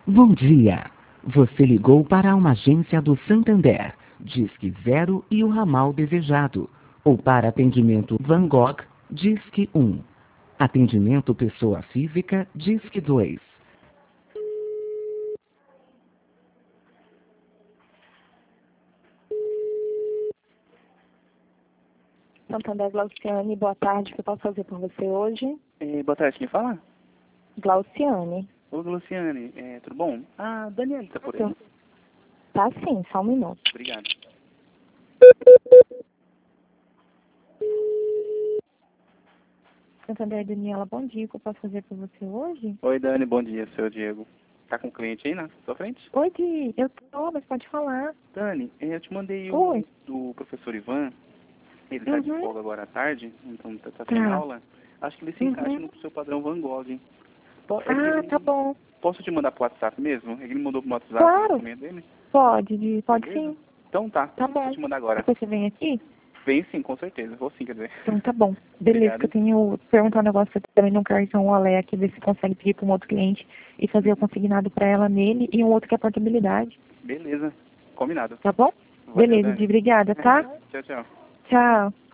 Bom dia. Você ligou para uma agência do Santander, Disque 0 e o ramal desejado. Ou para atendimento Van Gogh, Disque 1. Atendimento pessoa física, Disque 2. Santander Glauciane, boa tarde. O que eu posso fazer por você hoje? Boa tarde, quem fala? Glauciane. Ô, Luciane, tudo bom? Ah, Daniela tá por aí. Tá sim, só um minuto. Obrigado. Santander Daniela, bom dia. O que eu posso fazer por você hoje? Oi, Dani, bom dia, seu Diego. Tá com um cliente aí na sua frente? Oi, Di. Eu tô, mas pode falar. Dani, eu te mandei Oi. do professor Ivan. Ele tá de folga agora à tarde, então tá sem Tá. aula. Acho que ele se encaixa no seu padrão Van Gogh, hein? Tá bom. Posso te mandar pro WhatsApp mesmo? Ele mandou pro WhatsApp Claro. o documento dele? Pode, Di. Pode Beleza? sim. Então tá, Tá bom. vou te mandar agora. Depois você vem aqui? Vem sim, com certeza. Vou sim, quer dizer. Então tá bom. Beleza, Obrigado, que eu tenho perguntar um negócio também no cartão Olé aqui, ver se consegue pedir para um outro cliente e fazer o consignado para ela nele e um outro que é portabilidade. Beleza, combinado. Tá bom? Valeu, Beleza, Dani. Di. Obrigada, tá? Tchau, tchau. Tchau.